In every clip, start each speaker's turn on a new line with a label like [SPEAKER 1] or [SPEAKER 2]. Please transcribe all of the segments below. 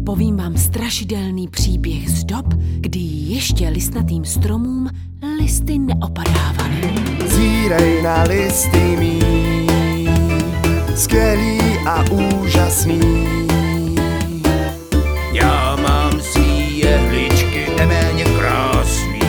[SPEAKER 1] Povím vám strašidelný příběh z dob, kdy ještě listnatým stromům listy neopadávaly.
[SPEAKER 2] Zírej na listy mý, skvělý a úžasný.
[SPEAKER 3] Já mám si jehličky neméně krásný.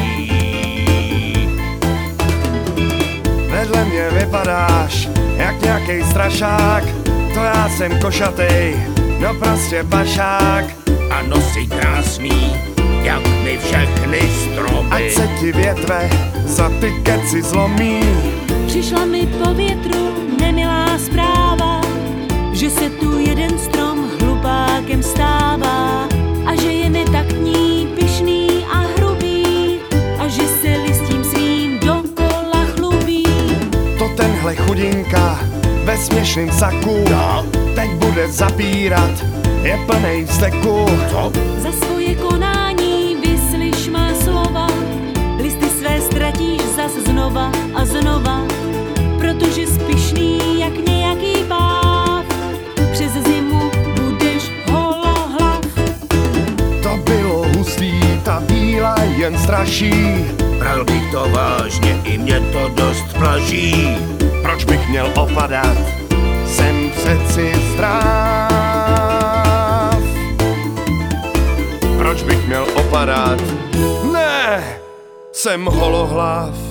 [SPEAKER 2] Vedle mě vypadáš jak nějakej strašák, to já jsem košatej, no prostě pašák.
[SPEAKER 3] A nosy krásný, jak my všechny stromy.
[SPEAKER 2] Ať se ti větve za ty keci zlomí.
[SPEAKER 1] Přišla mi po větru nemilá zpráva, že se tu jeden strom hlupákem stává a že je netaktní, pyšný a hrubý a že se listím svým dokola chlubí.
[SPEAKER 2] To tenhle chudinka ve směšným saku teď bude zapírat, je plnej vzteku.
[SPEAKER 3] Co?
[SPEAKER 1] Za svoje konání vyslyš má slova, listy své ztratíš zas znova a znova, protože spíšný jak nějaký páv, přes zimu budeš holohlav.
[SPEAKER 2] To bylo hustý, ta bíla jen straší.
[SPEAKER 3] Bral bych to vážně, i mě to dost plaží.
[SPEAKER 2] Proč bych měl opadat? Jsem přeci zdrav. Proč bych měl opadat? Ne, jsem holohlav.